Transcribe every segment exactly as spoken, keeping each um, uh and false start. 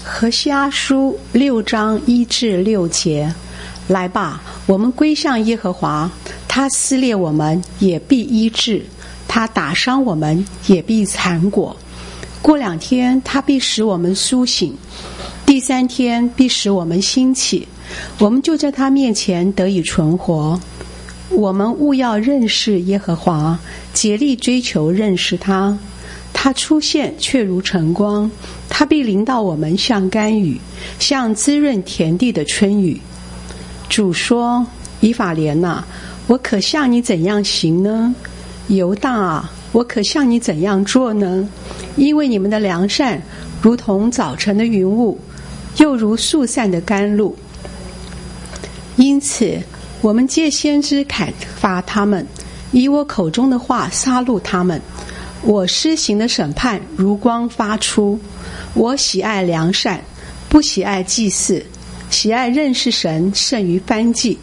何西阿书六章一至六节，来吧，我们归向耶和华，他撕裂我们也必医治，他打伤我们也必缠裹。过两天他必使我们苏醒，第三天必使我们兴起，我们就在他面前得以存活。我们务要认识耶和华，竭力追求认识他。他出现却如晨光，他必临到我们像甘雨，像滋润田地的春雨。主说：以法莲哪，我可向你怎样行呢？犹大啊，我可向你怎样做呢？因为你们的良善如同早晨的云雾，又如速散的甘露。因此我们借先知砍伐他们，以我口中的话杀戮他们。我施行的审判如光发出。我喜爱良善，不喜爱祭祀，喜爱认识神胜于燔祭。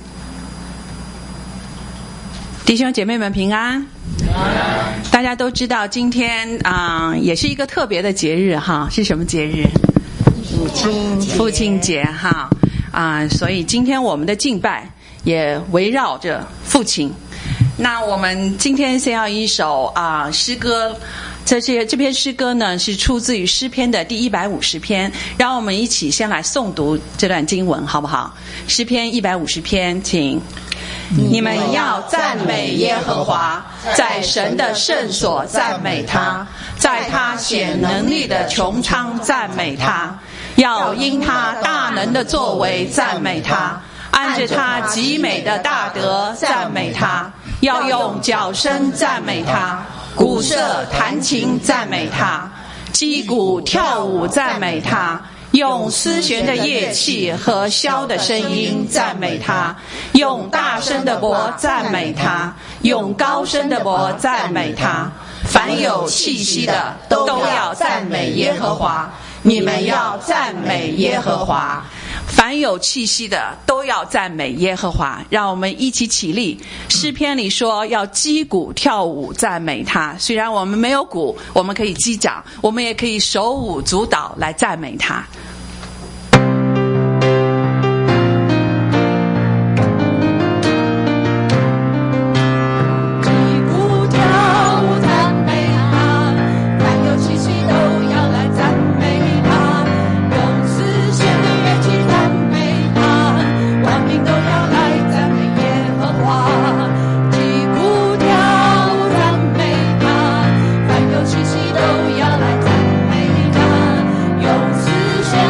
弟兄姐妹们平安。大家都知道今天啊、呃，也是一个特别的节日哈，是什么节日？父亲节。父亲节哈啊、呃，所以今天我们的敬拜也围绕着父亲。那我们今天先要一首啊、呃、诗歌，这些这篇诗歌呢是出自于诗篇的第一百五十篇，让我们一起先来诵读这段经文，好不好？诗篇一百五十篇，请。你们要赞美耶和华，在神的圣所赞美他，在他显能力的穹苍赞美他，要因他大能的作为赞美他，按着他极美的大德赞美他，要用角声赞美他，鼓瑟弹琴赞美他，击鼓跳舞赞美他，用丝弦的乐器和箫的声音赞美他，用大声的钹赞美他，用高声的钹赞美他。凡有气息的都要赞美耶和华，你们要赞美耶和华。凡有气息的都要赞美耶和华。让我们一起起立。诗篇里说要击鼓跳舞赞美他，虽然我们没有鼓，我们可以击掌，我们也可以手舞足蹈来赞美他。 都要来赞美他，用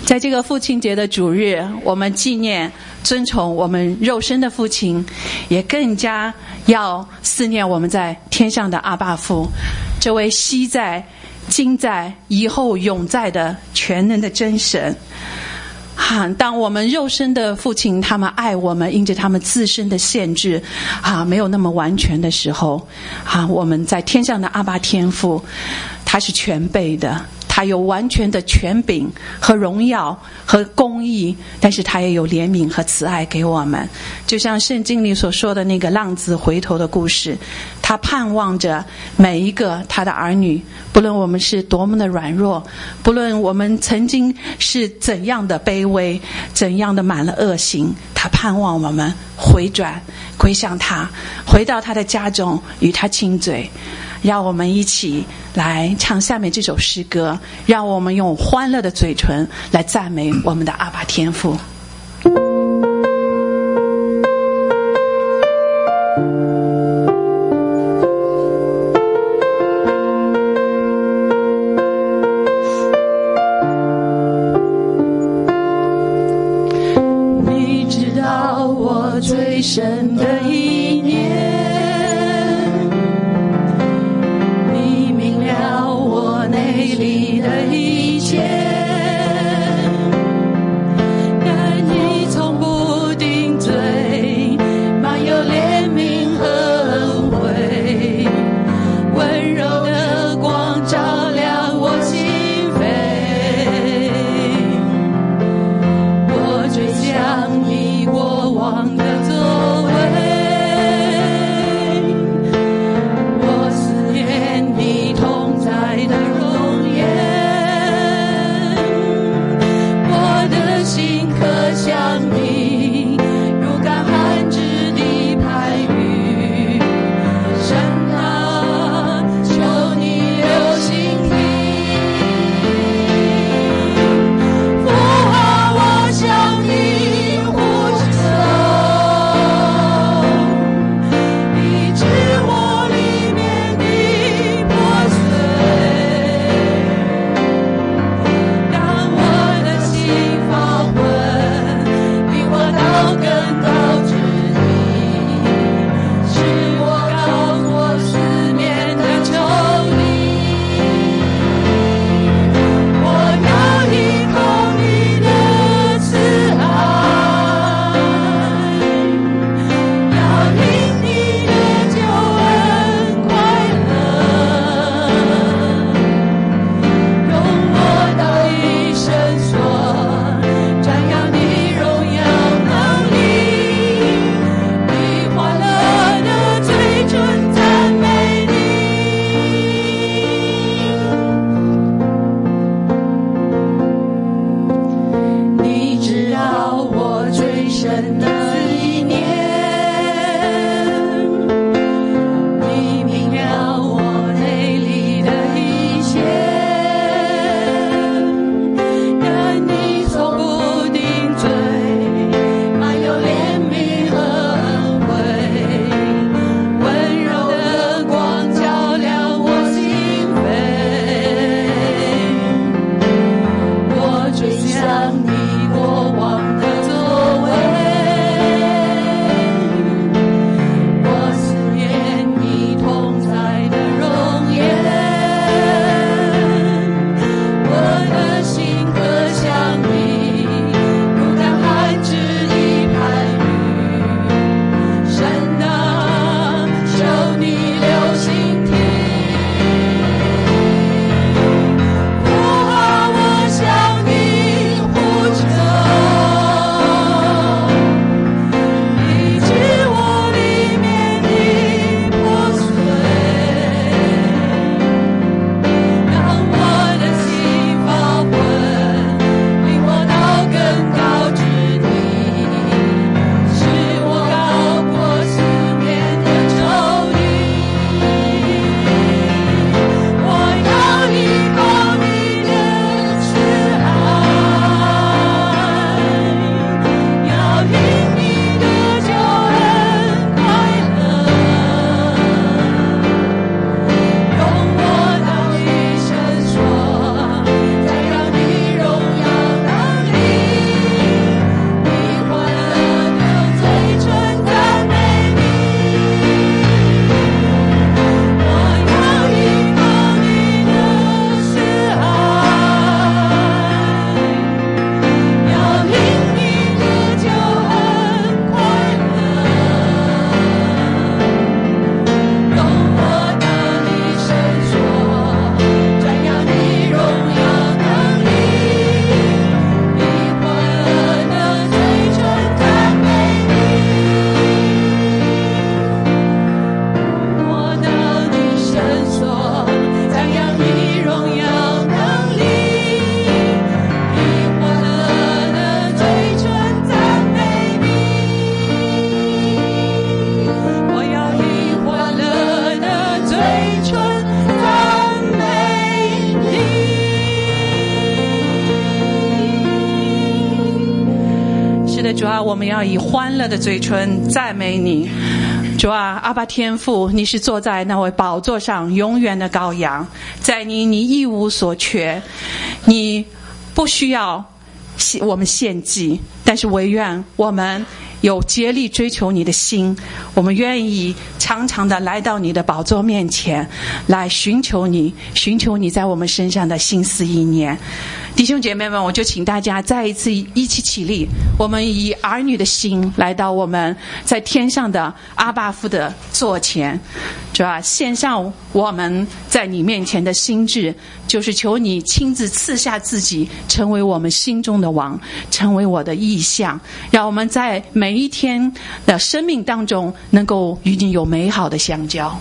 在这个父亲节的主日，我们纪念尊崇我们肉身的父亲，也更加要思念我们在天上的阿爸父，这位昔在今在以后永在的全能的真神。啊，当我们肉身的父亲他们爱我们，因着他们自身的限制啊，没有那么完全的时候啊，我们在天上的阿爸天父，他是全备的，他有完全的权柄和荣耀和公义，但是他也有怜悯和慈爱给我们。就像圣经里所说的那个浪子回头的故事，他盼望着每一个他的儿女，不论我们是多么的软弱，不论我们曾经是怎样的卑微，怎样的满了恶行，他盼望我们回转归向他，回到他的家中与他亲嘴。让我们一起来唱下面这首诗歌，让我们用欢乐的嘴唇来赞美我们的阿爸天父。 你知道我最深的意念，内里的一切，感啊，我们要以欢乐的嘴唇赞美你。主啊，阿爸天父，你是坐在那位宝座上永远的羔羊，在你你一无所缺，你不需要我们献祭，但是唯愿我们有竭力追求你的心，我们愿意常常的来到你的宝座面前，来寻求你，寻求你在我们身上的心思意念。弟兄姐妹们，我就请大家再一次一起起立，我们以儿女的心来到我们在天上的阿爸父的座前，主啊，献上我们在你面前的心志，就是求你亲自赐下自己，成为我们心中的王，成为我的意象，让我们在每一天的生命当中能够与你有美好的相交。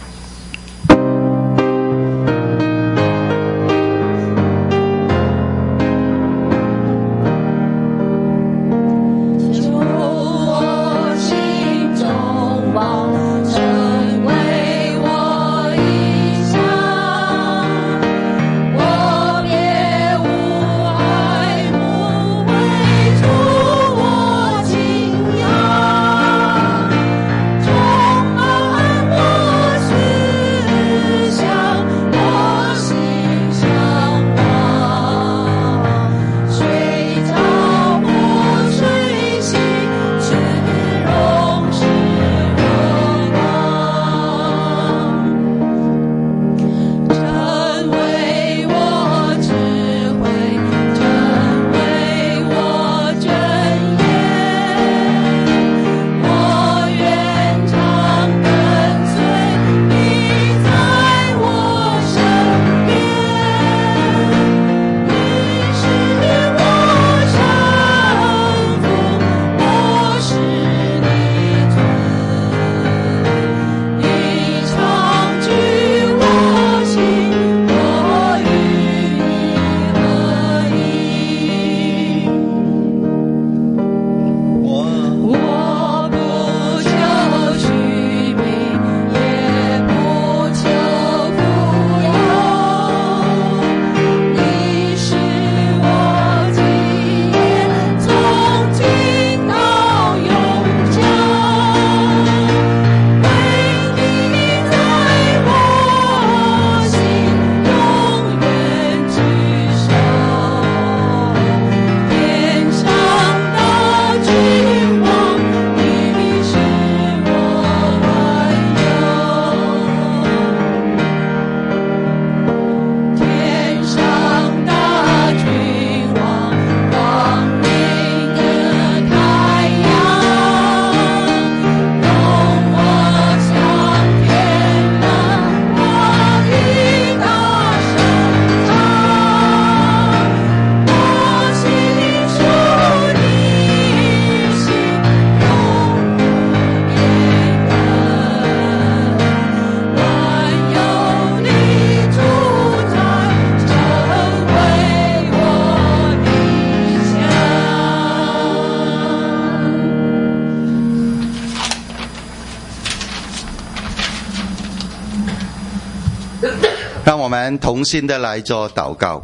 让我们同心的来做祷告。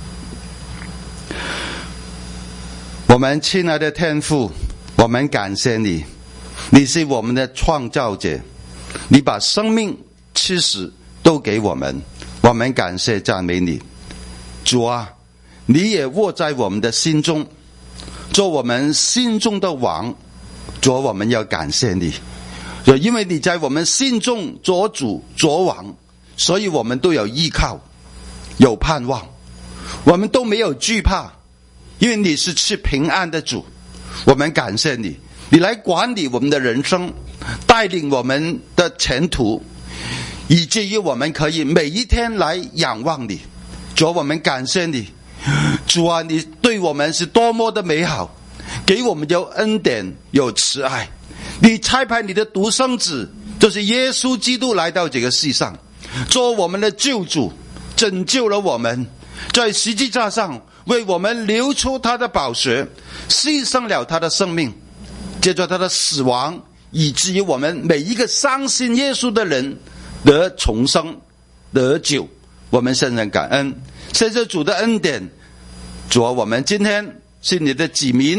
我们亲爱的天父，我们感谢你，你是我们的创造者，你把生命吃死都给我们，我们感谢赞美你。主啊，你也握在我们的心中，做我们心中的王。主啊，我们要感谢你，因为你在我们心中做主做王，所以我们都有依靠，有盼望，我们都没有惧怕，因为你是赐平安的主。我们感谢你，你来管理我们的人生，带领我们的前途，以至于我们可以每一天来仰望你。主啊，我们感谢你，主啊，你对我们是多么的美好，给我们有恩典有慈爱。你差派你的独生子，就是耶稣基督来到这个世上，做我们的救主，拯救了我们，在十字架上为我们流出他的宝血，牺牲了他的生命，借着他的死亡，以至于我们每一个相信耶稣的人得重生得救。我们深深感恩，谢谢主的恩典。主啊，我们今天是你的子民，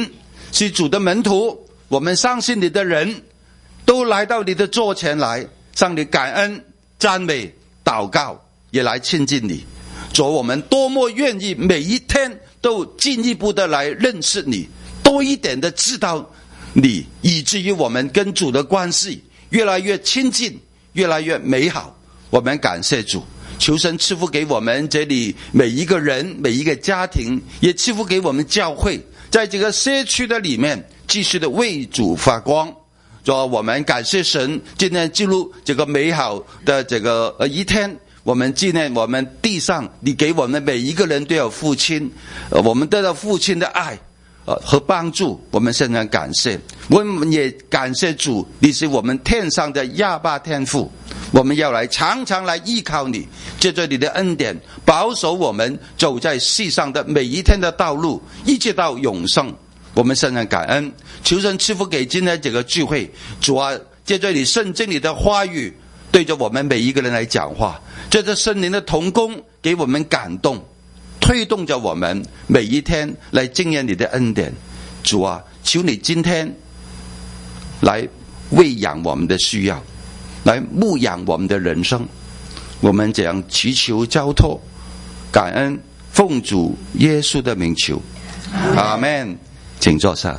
是主的门徒，我们相信你的人都来到你的座前来，向你感恩、赞美、祷告，也来亲近你。主，我们多么愿意每一天都进一步的来认识你，多一点的知道你，以至于我们跟主的关系越来越亲近，越来越美好。我们感谢主，求神赐福给我们这里每一个人，每一个家庭，也赐福给我们教会，在这个社区的里面继续的为主发光。主，我们感谢神，今天进入这个美好的这个呃一天，我们纪念我们地上你给我们每一个人都有父亲，呃，我们得到父亲的爱呃和帮助，我们深深感谢。我们也感谢主，你是我们天上的亚爸天父，我们要来常常来依靠你，借着你的恩典保守我们走在世上的每一天的道路，一直到永生。我们深深感恩，求神赐福给今天这个聚会。主啊，借着你圣经里的话语对着我们每一个人来讲话，借着圣灵的同工给我们感动，推动着我们每一天来经验你的恩典。主啊，求你今天来喂养我们的需要，来牧养我们的人生。我们这样祈求交托感恩，奉主耶稣的名求，阿们。请坐下。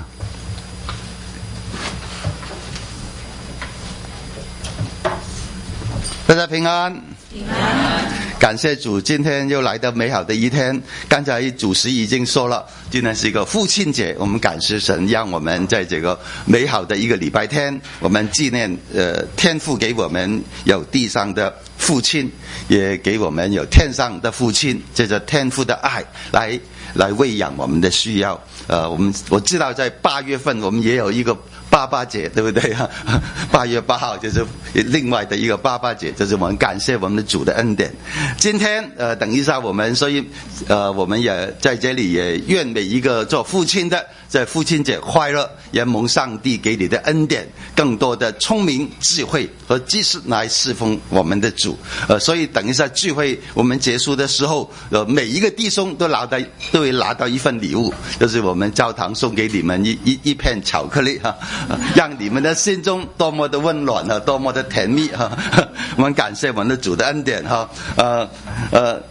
大家平安，平安。感谢主，今天又来到美好的一天。刚才主席已经说了，今天是一个父亲节，我们感谢神，让我们在这个美好的一个礼拜天，我们纪念呃天父给我们有地上的父亲，也给我们有天上的父亲，借着天父的爱来来喂养我们的需要。呃，我们我知道在八月份我们也有一个爸爸节，对不对？八月八号就是另外的一个爸爸节，就是我们感谢我们的主的恩典。今天呃，等一下我们所以呃，我们也在这里也愿每一个做父亲的在父亲节快乐，也蒙上帝给你的恩典，更多的聪明、智慧和知识来侍奉我们的主。呃，所以等一下聚会我们结束的时候，呃，每一个弟兄都拿到都会拿到一份礼物，就是我们教堂送给你们一一一片巧克力哈。让你们的心中多么的温暖啊，多么的甜蜜哈！我们感谢我们的主的恩典哈。呃呃，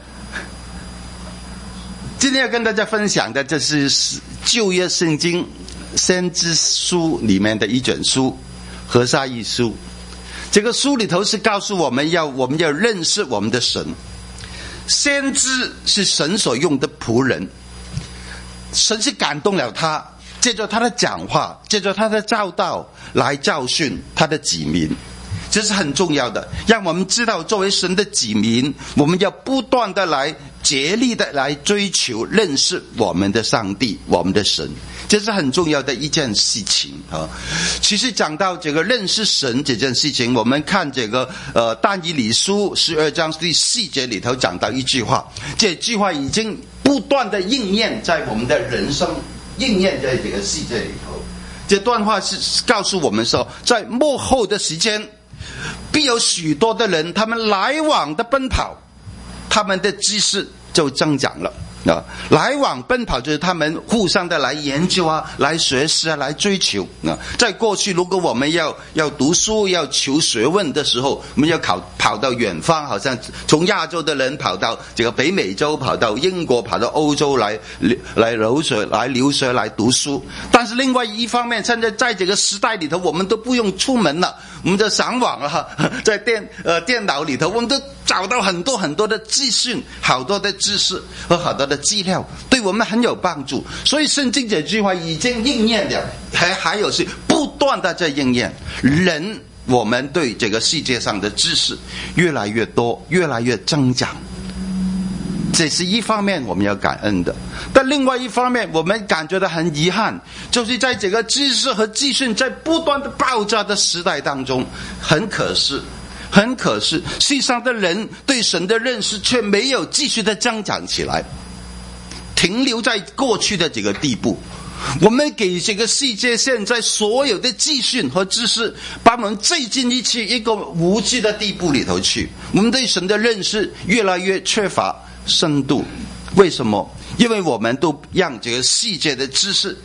今天要跟大家分享的，这是旧约圣经先知书里面的一卷书，何西阿书。这个书里头是告诉我们要我们要认识我们的神。先知是神所用的仆人，神是感动了他，借着他的讲话，借着他的教导来教训他的子民，这是很重要的。让我们知道作为神的子民，我们要不断的来竭力的来追求认识我们的上帝，我们的神，这是很重要的一件事情啊。其实讲到这个认识神这件事情，我们看这个呃但以理书十二章第四节里头讲到一句话，这句话已经不断的应验在我们的人生，应验在这个世界里头。这段话是告诉我们说，在末后的时间，必有许多的人，他们来往的奔跑，他们的知识就增长了啊，来往奔跑就是他们互相的来研究啊，来学习啊，来追求啊。在过去，如果我们要要读书、要求学问的时候，我们要考跑到远方，好像从亚洲的人跑到这个北美洲，跑到英国，跑到欧洲来来留学、来留学、来读书。但是另外一方面，现在在这个时代里头，我们都不用出门了，我们就上网了，在电呃电脑里头，我们都找到很多很多的资讯，好多的知识和好多的资料，对我们很有帮助。所以圣经这句话已经应验了，还还有是不断的在应验。人，我们对这个世界上的知识越来越多，越来越增长，这是一方面我们要感恩的。但另外一方面，我们感觉到很遗憾，就是在这个知识和资讯在不断的爆炸的时代当中，很可惜很可惜，世上的人对神的认识却没有继续的增长起来，停留在过去的这个地步。我们给这个世界现在所有的资讯和知识，把我们最近一去一个无知的地步里头去，我们对神的认识越来越缺乏深度。为什么？因为我们都让这个世界的知识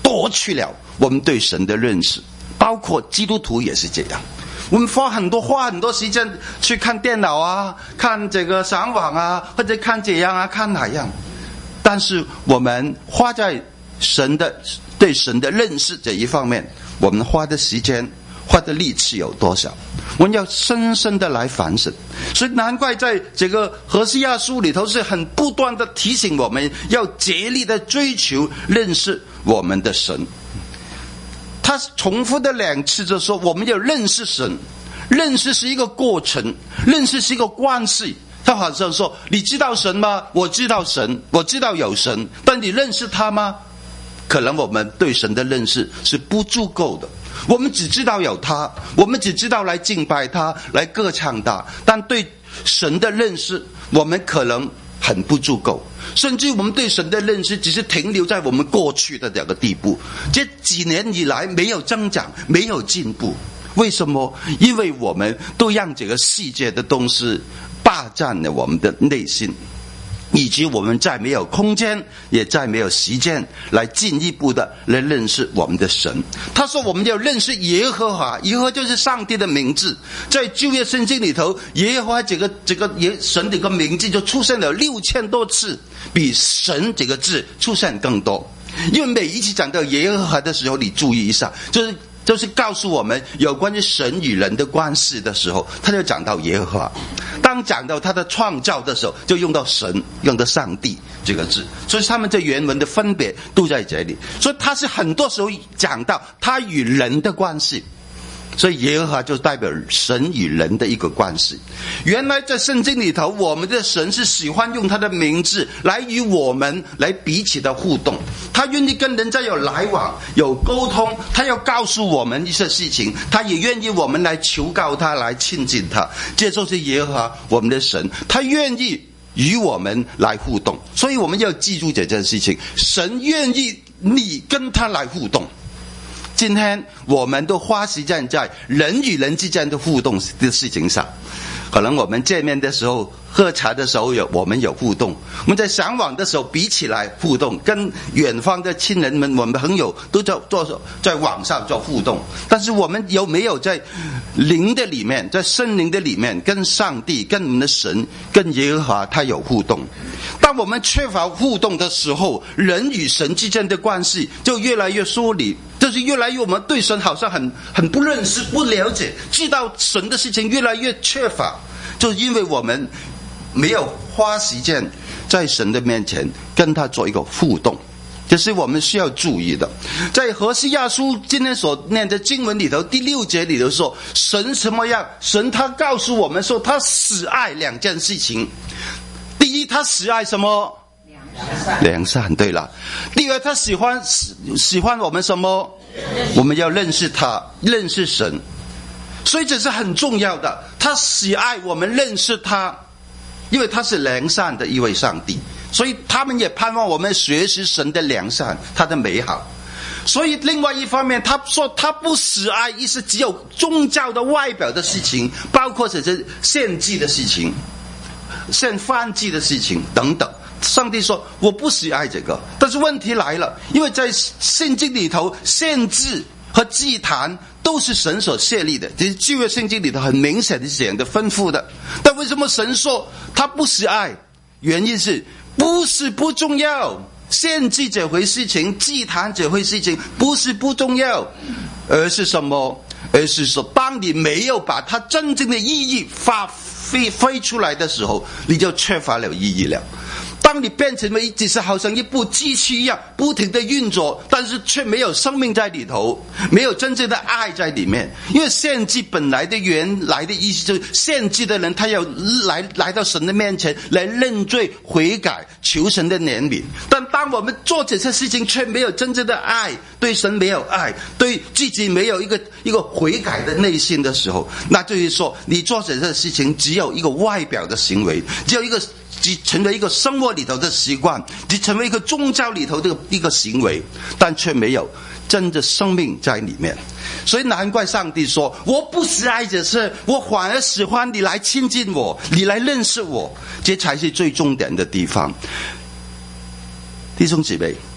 夺去了我们对神的认识，包括基督徒也是这样。我们花很多花很多时间去看电脑啊，看这个上网啊，或者看这样啊，看哪样，但是我们花在神的对神的认识这一方面，我们花的时间花的力气有多少？我们要深深的来反省。所以难怪在这个何西阿书里头是很不断的提醒我们要竭力的追求认识我们的神。他重复的两次就说我们要认识神，认识是一个过程，认识是一个关系。他好像说你知道神吗？我知道神，我知道有神，但你认识他吗？可能我们对神的认识是不足够的，我们只知道有他，我们只知道来敬拜他，来歌唱他，但对神的认识我们可能很不足够，甚至我们对神的认识只是停留在我们过去的这个地步，这几年以来没有增长，没有进步。为什么？因为我们都让这个世界的东西霸占了我们的内心，以及我们再没有空间，也再没有时间来进一步的来认识我们的神。他说我们要认识耶和华，耶和华就是上帝的名字。在旧约圣经里头，耶和华这个这个神这个名字就出现了六千多次，比神这个字出现更多。因为每一次讲到耶和华的时候，你注意一下，就是就是告诉我们有关于神与人的关系的时候，他就讲到耶和华。当讲到他的创造的时候，就用到神，用到上帝这个字。所以他们在原文的分别都在这里。所以他是很多时候讲到他与人的关系。所以耶和华就代表神与人的一个关系。原来在圣经里头，我们的神是喜欢用他的名字来与我们来彼此的互动，他愿意跟人家有来往有沟通，他要告诉我们一些事情，他也愿意我们来求告他，来亲近他。这就是耶和华我们的神，他愿意与我们来互动。所以我们要记住这件事情，神愿意你跟他来互动。今天我们都花时间在人与人之间的互动的事情上，可能我们见面的时候喝茶的时候有我们有互动，我们在上网的时候比起来互动，跟远方的亲人们我们朋友都在做在网上做互动，但是我们有没有在灵的里面，在圣灵的里面跟上帝跟我们的神跟耶和华他有互动？当我们缺乏互动的时候，人与神之间的关系就越来越疏离，就是越来越我们对神好像很很不认识不了解，知道神的事情越来越缺乏，就是因为我们没有花时间在神的面前跟他做一个互动，这是我们需要注意的。在何西阿书今天所念的经文里头，第六节里头说神什么样，神他告诉我们说他喜爱两件事情。第一，他喜爱什么？良善。对了。第二，他喜欢喜欢我们什么？我们要认识他，认识神。所以这是很重要的，他喜爱我们认识他，因为他是良善的一位上帝，所以他们也盼望我们学习神的良善，他的美好。所以另外一方面，他说他不喜爱意思只有宗教的外表的事情，包括这些献祭的事情，献燔祭的事情等等。上帝说我不喜爱这个。但是问题来了，因为在圣经里头献祭和祭坛都是神所设立的，这是旧约圣经里头很明显的这样的吩咐的。但为什么神说他不喜爱？原因是不是不重要，献祭这回事情，祭坛这回事情不是不重要，而是什么？而是说当你没有把它真正的意义发挥飞出来的时候，你就缺乏了意义了。当你变成了只是好像一部机器一样不停的运作，但是却没有生命在里头，没有真正的爱在里面。因为献祭本来的原来的意思就是献祭的人他要来来到神的面前来认罪悔改，求神的怜悯。但当我们做这些事情却没有真正的爱，对神没有爱，对自己没有一个一个悔改的内心的时候，那就是说你做这些事情只有一个外表的行为，只有一个只成为一个生活里头的习惯，只成为一个宗教里头的一个行为，但却没有真的生命在里面。所以难怪上帝说我不喜爱这事，我反而喜欢你来亲近我，你来认识我，这才是最重点的地方。弟兄姊妹，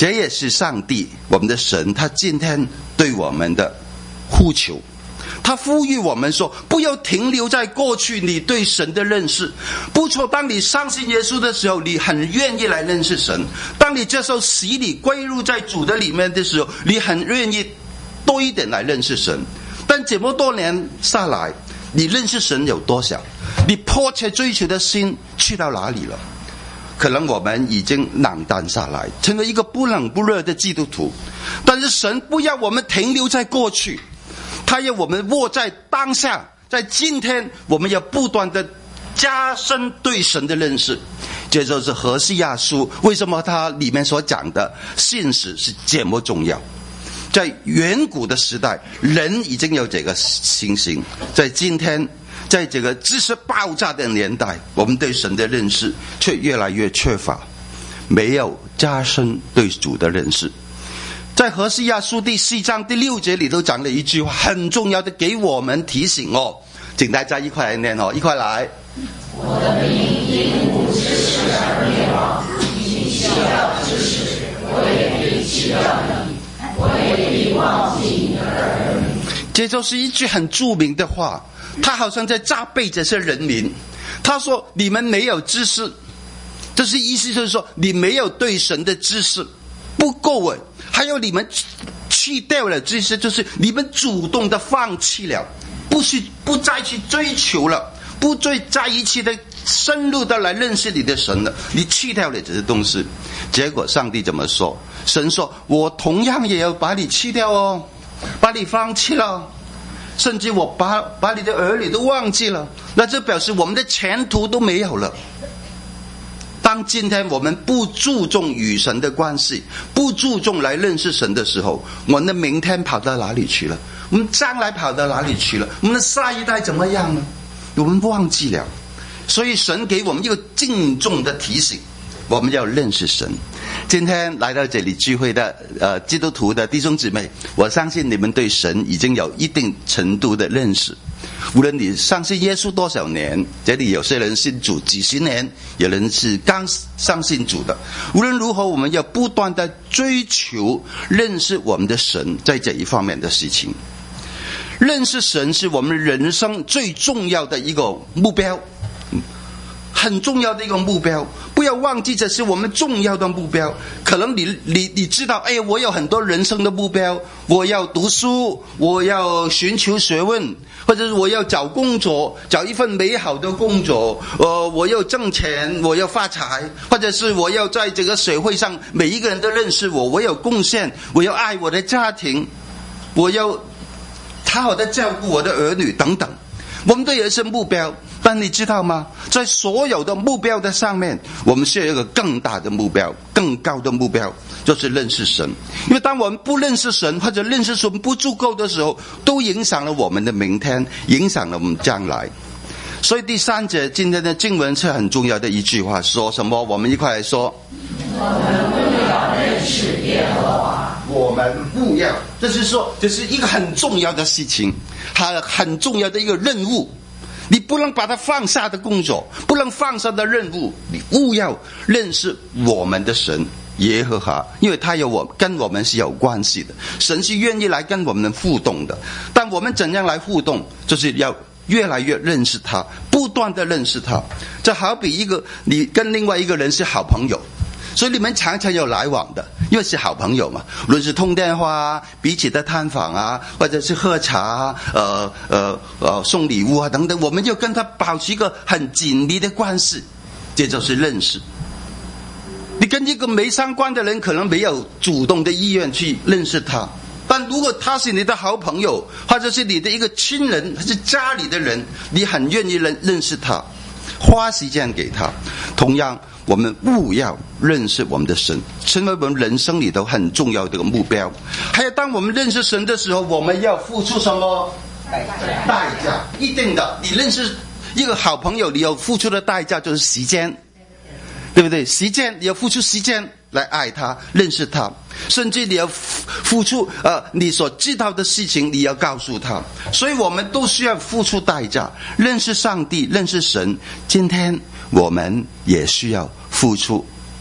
这也是上帝我们的神他今天对我们的呼求。他呼吁我们说，不要停留在过去你对神的认识。不错，当你相信耶稣的时候，你很愿意来认识神。当你接受洗礼归入在主的里面的时候，你很愿意多一点来认识神。但这么多年下来，你认识神有多少？你迫切追求的心去到哪里了？可能我们已经冷淡下来，成为一个不冷不热的基督徒。但是神不要我们停留在过去，他要我们握在当下，在今天我们要不断的加深对神的认识。这就是何西亚书为什么它里面所讲的信实是这么重要。在远古的时代，人已经有这个信心，在今天在这个知识爆炸的年代，我们对神的认识却越来越缺乏，没有加深对主的认识。在何西亚书第四章第六节里头讲了一句话，很重要的给我们提醒哦，请大家一块来念哦，一块来。 我的名因无知识而灭亡，你需要知识，我也必弃掉你，我也必忘记你的儿女。 这就是一句很著名的话，他好像在责备这些人民。他说你们没有知识，这是意思就是说你没有对神的知识不够啊。还有你们去掉了知识，就是你们主动的放弃了，不去不再去追求了，不再在一起的深入的来认识你的神了，你去掉了这些东西。结果上帝怎么说？神说我同样也要把你去掉哦，把你放弃了，甚至我把把你的儿女都忘记了。那这表示我们的前途都没有了。当今天我们不注重与神的关系，不注重来认识神的时候，我们的明天跑到哪里去了？我们将来跑到哪里去了？我们的下一代怎么样呢？我们忘记了。所以神给我们一个敬重的提醒，我们要认识神。今天来到这里聚会的呃基督徒的弟兄姊妹，我相信你们对神已经有一定程度的认识。无论你相信耶稣多少年，这里有些人信主几十年，有人是刚相信主的。无论如何，我们要不断的追求认识我们的神，在这一方面的事情。认识神是我们人生最重要的一个目标，很重要的一个目标，不要忘记这是我们重要的目标。可能你你你知道，哎，我有很多人生的目标，我要读书，我要寻求学问，或者是我要找工作，找一份美好的工作，呃，我要挣钱，我要发财，或者是我要在这个社会上每一个人都认识我，我有贡献，我要爱我的家庭，我要好好的照顾我的儿女等等。我们都有一些目标，但你知道吗？在所有的目标的上面，我们需要一个更大的目标，更高的目标，就是认识神。因为当我们不认识神，或者认识神不足够的时候，都影响了我们的明天，影响了我们将来。所以第三节今天的经文是很重要的一句话，说什么？我们一块来说。 我们不要认识耶和华。 我们不要，这是说这是一个很重要的事情，很很重要的一个任务。你不能把它放下的工作，不能放下的任务，你务要认识我们的神耶和华，因为他有我跟我们是有关系的，神是愿意来跟我们互动的。但我们怎样来互动，就是要越来越认识他，不断的认识他。这好比一个你跟另外一个人是好朋友，所以你们常常有来往的，因为是好朋友嘛，无论是通电话啊，彼此的探访啊，或者是喝茶啊，呃呃呃送礼物啊等等，我们就跟他保持一个很紧密的关系，这就是认识。你跟一个没相关的人可能没有主动的意愿去认识他，但如果他是你的好朋友，或者是你的一个亲人，还是家里的人，你很愿意认认识他，花时间给他。同样我们务要认识我们的神，成为我们人生里头很重要的一个目标。还有当我们认识神的时候，我们要付出什么代价？代价一定的。你认识一个好朋友，你要付出的代价就是时间，对不对？时间，你要付出时间来爱他，认识他，甚至你要付出呃你所知道的事情，你要告诉他。所以我们都需要付出代价，认识上帝，认识神。今天我们也需要付出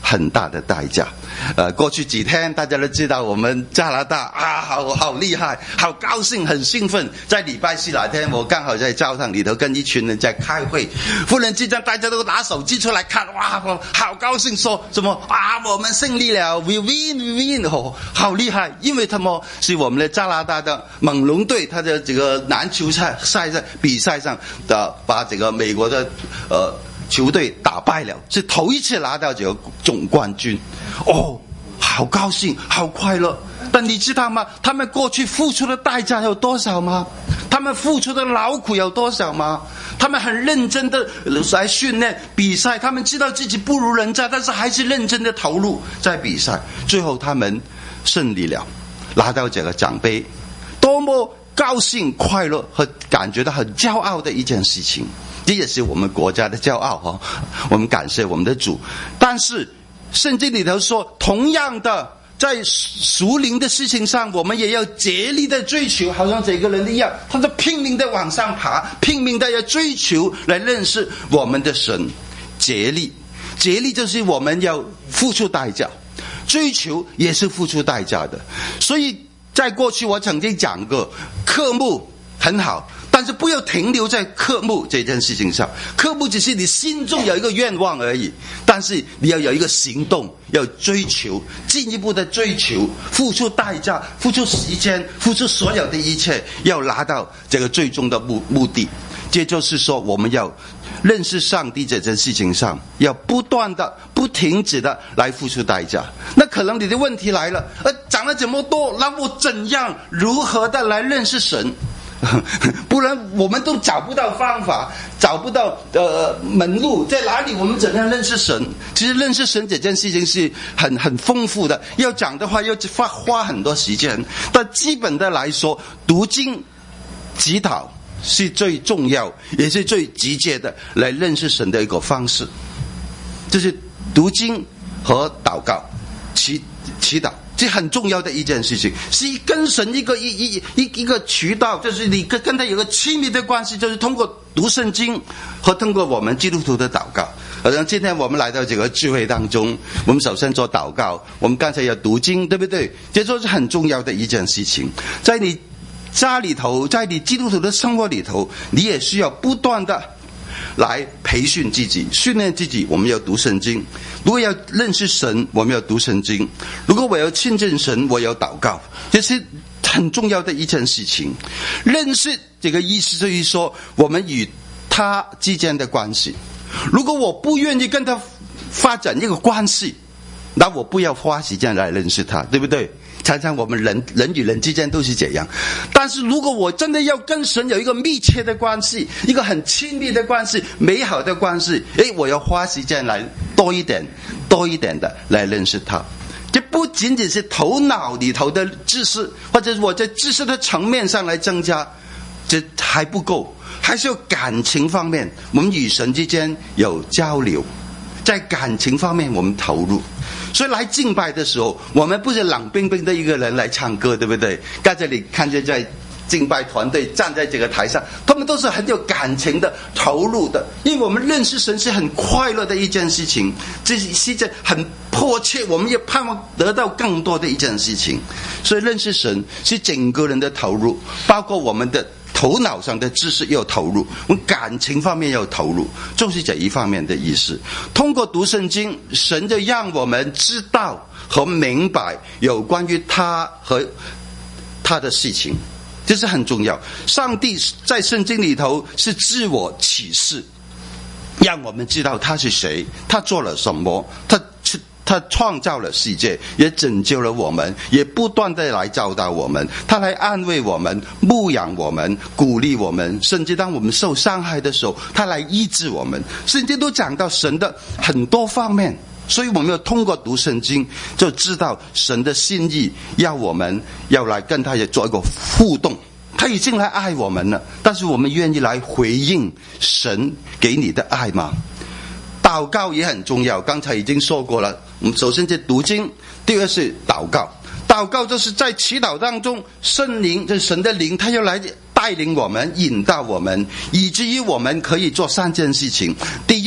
很大的代价。呃，过去几天大家都知道我们加拿大啊，好好厉害，好高兴，很兴奋。在礼拜四那天，我刚好在教堂里头跟一群人在开会，忽然之间大家都拿手机出来看，哇，好高兴，说什么啊，我们胜利了 ，we win we win， 哦，好厉害！因为他们是我们的加拿大的猛龙队，他的这个篮球赛赛在比赛上的把这个美国的呃球队打败了，是头一次拿到这个总冠军。哦，好高兴，好快乐。但你知道吗？他们过去付出的代价有多少吗？他们付出的劳苦有多少吗？他们很认真的来训练比赛，他们知道自己不如人家，但是还是认真的投入在比赛。最后他们胜利了，拿到这个奖杯，多么高兴、快乐和感觉到很骄傲的一件事情。这也是我们国家的骄傲哦，我们感谢我们的主。但是圣经里头说，同样的，在属灵的事情上，我们也要竭力的追求，好像这个人一样，他是拼命的往上爬，拼命的要追求来认识我们的神。竭力，竭力就是我们要付出代价，追求也是付出代价的。所以在过去我曾经讲过，科目很好，但是不要停留在科目这件事情上。科目只是你心中有一个愿望而已，但是你要有一个行动，要追求，进一步的追求，付出代价，付出时间，付出所有的一切，要拿到这个最终的目目的。这就是说，我们要认识上帝这件事情上，要不断的、不停止的来付出代价。那可能你的问题来了，呃，讲了这么多，那我怎样、如何的来认识神？不然我们都找不到方法，找不到呃门路，在哪里我们怎样认识神？其实认识神这件事情是很很丰富的，要讲的话要花花很多时间。但基本的来说，读经、祈祷是最重要也是最直接的来认识神的一个方式。就是读经和祷告、祈祈祷，这很重要的一件事情，是跟神一个一一一一个渠道，就是你跟跟他有个亲密的关系，就是通过读圣经和通过我们基督徒的祷告。好像今天我们来到这个聚会当中，我们首先做祷告，我们刚才要读经，对不对？这就是很重要的一件事情。在你家里头，在你基督徒的生活里头，你也需要不断的来培训自己，训练自己。我们要读圣经，如果要认识神，我们要读圣经；如果我要亲近神，我要祷告，这是很重要的一件事情。认识这个意思就是说，我们与他之间的关系。如果我不愿意跟他发展一个关系，那我不要花时间来认识他，对不对？常常我们人人与人之间都是这样。但是如果我真的要跟神有一个密切的关系，一个很亲密的关系，美好的关系，诶，我要花时间来多一点多一点的来认识他。这不仅仅是头脑里头的知识，或者我在知识的层面上来增加，这还不够，还是有感情方面，我们与神之间有交流，在感情方面我们投入。所以来敬拜的时候，我们不是冷冰冰的一个人来唱歌，对不对？刚才你看见在敬拜团队站在这个台上，他们都是很有感情的投入的，因为我们认识神是很快乐的一件事情，这是一件很迫切，我们也盼望得到更多的一件事情。所以认识神是整个人的投入，包括我们的头脑上的知识要投入，我们感情方面要投入，就是这一方面的意思。通过读圣经，神就让我们知道和明白有关于他和他的事情，这是很重要。上帝在圣经里头是自我启示，让我们知道他是谁，他做了什么，他他创造了世界，也拯救了我们，也不断的来教导我们，他来安慰我们，牧养我们，鼓励我们，甚至当我们受伤害的时候，他来医治我们。圣经都讲到神的很多方面，所以我们要通过读圣经就知道神的心意，要我们要来跟他也做一个互动。他已经来爱我们了，但是我们愿意来回应神给你的爱吗？祷告也很重要，刚才已经说过了。我们首先是读经，第二是祷告。祷告就是在祈祷当中，圣灵就是神的灵，他要来带领我们，引导我们，以至于我们可以做三件事情。第一，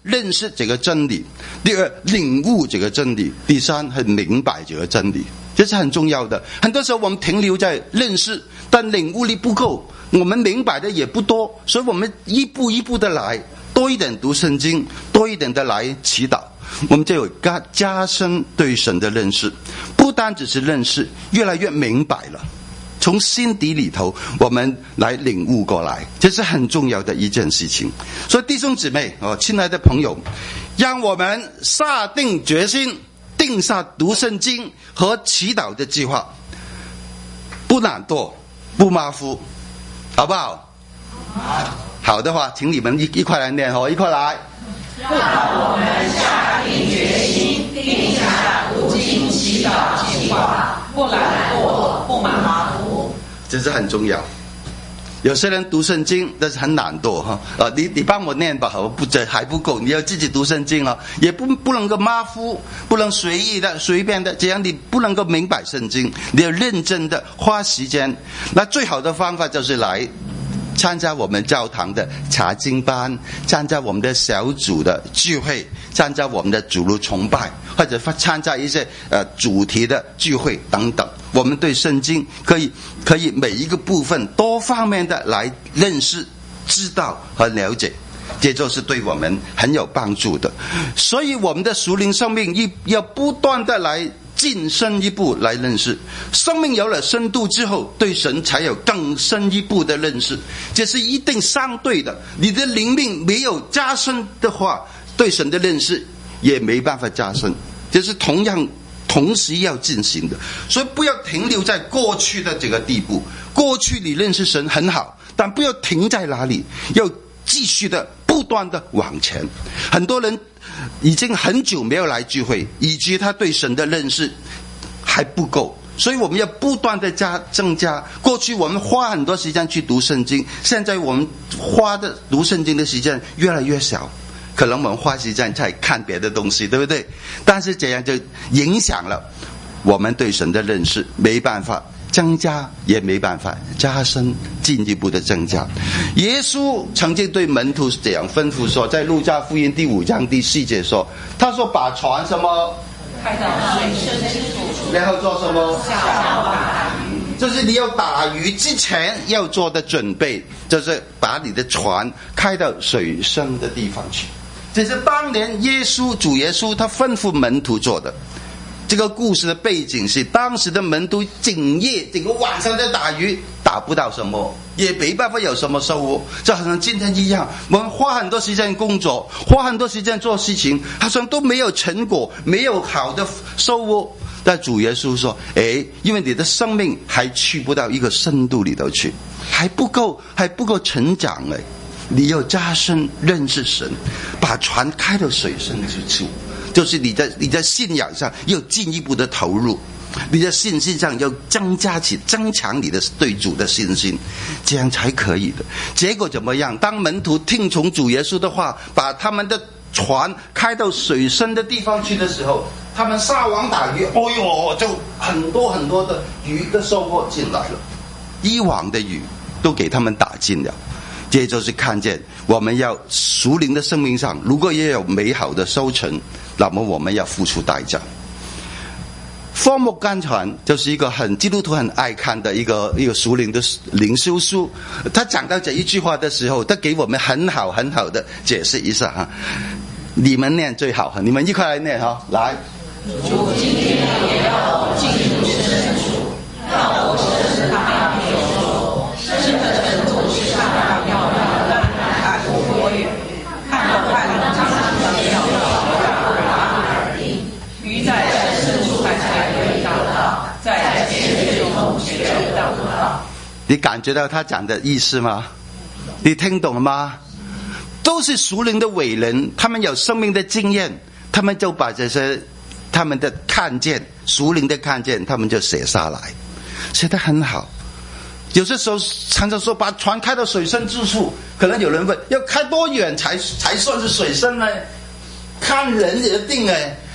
认识这个真理；第二，领悟这个真理；第三，很明白这个真理。这是很重要的。很多时候我们停留在认识，但领悟力不够，我们明白的也不多，所以我们一步一步的来，多一点读圣经，多一点的来祈祷，我们就有加加深对神的认识。不单只是认识，越来越明白了，从心底里头我们来领悟过来，这是很重要的一件事情。所以弟兄姊妹哦，亲爱的朋友，让我们下定决心，定下读圣经和祈祷的计划，不懒惰，不马虎，好不好？好。好的话，请你们一一块来念哦，一块来。 让我们下定决心，定下读经祈祷计划，不懒惰，不马虎。 这是很重要。有些人读圣经，但是很懒惰哈。啊，你你帮我念吧，我不这还不够，你要自己读圣经啊，也不不能够马虎，不能随意的、随便的，这样你不能够明白圣经。你要认真的花时间。那最好的方法就是来参加我们教堂的查经班，参加我们的小组的聚会，参加我们的主日崇拜，或者参加一些呃主题的聚会等等。我们对圣经可以可以每一个部分多方面的来认识、知道和了解，这就是对我们很有帮助的。所以我们的属灵生命要不断的来进深一步来认识，生命有了深度之后，对神才有更深一步的认识，这是一定相对的。你的灵命没有加深的话，对神的认识也没办法加深，这是同样同时要进行的。所以不要停留在过去的这个地步，过去你认识神很好，但不要停在哪里，要继续的不断的往前。很多人已经很久没有来聚会，以及他对神的认识还不够，所以我们要不断的加增加。过去我们花很多时间去读圣经，现在我们花的读圣经的时间越来越少，可能我们花时间在看别的东西，对不对？但是这样就影响了我们对神的认识，没办法增加，也没办法加深，进一步的增加。耶稣曾经对门徒这样吩咐说，在路加福音第五章第四节说，他说把船什么开到水深之处， 然后做什么下网打鱼。 就是你要打鱼之前要做的准备，就是把你的船开到水深的地方去。这是当年耶稣主耶稣他吩咐门徒做的。这个故事的背景是，当时的门徒整夜整个晚上在打鱼，打不到什么，也没办法有什么收获，就好像今天一样，我们花很多时间工作，花很多时间做事情，好像都没有成果，没有好的收获。但主耶稣说，诶，因为你的生命还去不到一个深度里头去，还不够，还不够成长诶，你要加深认识神，把船开到水深之处，就是你在你在信仰上要进一步的投入，你在信心上要增加起增强你的对主的信心，这样才可以的。结果怎么样？当门徒听从主耶稣的话，把他们的船开到水深的地方去的时候，他们撒网打鱼，哦哟，就很多很多的鱼的收获进来了，一网的鱼都给他们打尽了。这就是看见我们要属灵的生命上，如果也有美好的收成，那么我们要付出代价。荒漠甘泉就是一个很基督徒很爱看的一个一个属灵的灵修书，他讲到这一句话的时候，他给我们很好很好的解释一下哈。你们念最好，你们一块来念哈，来。 主今天也要我进入深处，让我深他没有说，深的程度是上大漂亮的看不多远，看到看到长长的漂亮的耳钉，鱼在深处才可以找到，在浅水中却找不到。 你感觉到他讲的意思吗？你听懂了吗？都是属灵的伟人，他们有生命的经验，他们就把这些他们的看见，属灵的看见，他们就写下来，写得很好。有些时候常常说把船开到水深之处，可能有人问要开多远才才算是水深呢？看人也定哎，一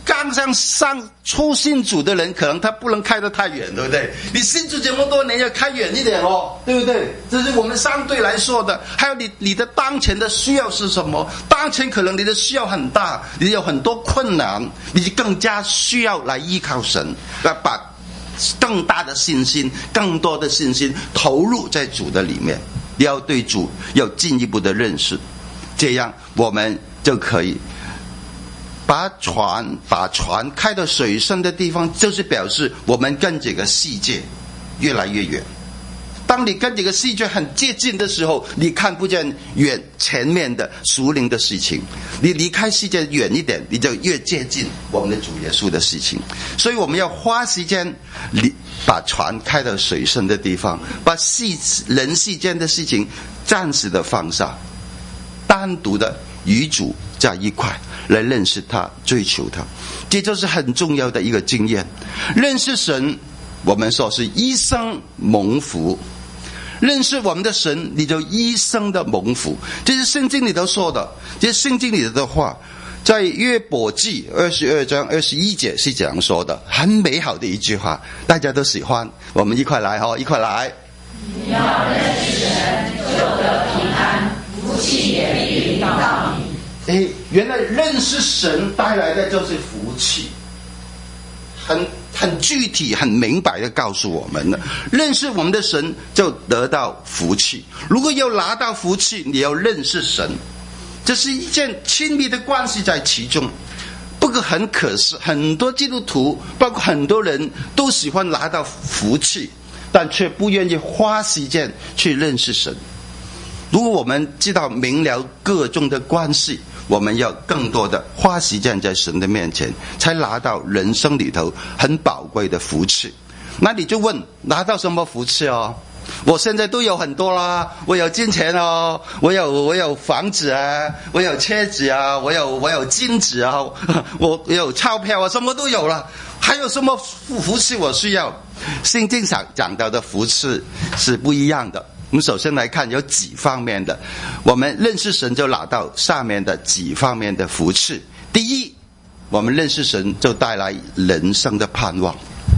刚上上初信主的人，可能他不能开得太远，对不对？你信主这么多年，要开远一点哦，对不对？这是我们相对来说的。还有你你的当前的需要是什么？当前可能你的需要很大，你有很多困难，你就更加需要来依靠神，来把更大的信心、更多的信心投入在主的里面。你要对主有进一步的认识，这样我们就可以把船把船开到水深的地方，就是表示我们跟这个世界越来越远。当你跟这个世界很接近的时候，你看不见远前面的属灵的事情，你离开世界远一点，你就越接近我们的主耶稣的事情。所以我们要花时间把船开到水深的地方，把人世间的事情暂时的放下，单独的与主在一块来认识他，追求他。这就是很重要的一个经验。认识神，我们说是一生蒙福，认识我们的神，你就一生的蒙福。这是圣经里头说的，这是圣经里头的话，在约伯记二十二章二十一节是这样说的，很美好的一句话，大家都喜欢。我们一块来哦，一块来。 你要认识神，就得平安，福气也必临到你。 哎，原来认识神带来的就是福气，很很具体、很明白的告诉我们了。认识我们的神就得到福气。如果要拿到福气，你要认识神，这是一件亲密的关系在其中。不过很可惜，很多基督徒，包括很多人都喜欢拿到福气，但却不愿意花时间去认识神。如果我们知道明了各种的关系，我们要更多的花时间在神的面前，才拿到人生里头很宝贵的福气。那你就问，拿到什么福气哦？我现在都有很多啦，我有金钱哦，我有我有房子啊，我有车子啊，我有我有金子啊，我有钞票啊，什么都有了，还有什么福气我需要？圣经上讲到的福气是不一样的。我们首先来看有几方面的，我们认识神就拿到上面的几方面的福气。第一，我们认识神就带来人生的盼望，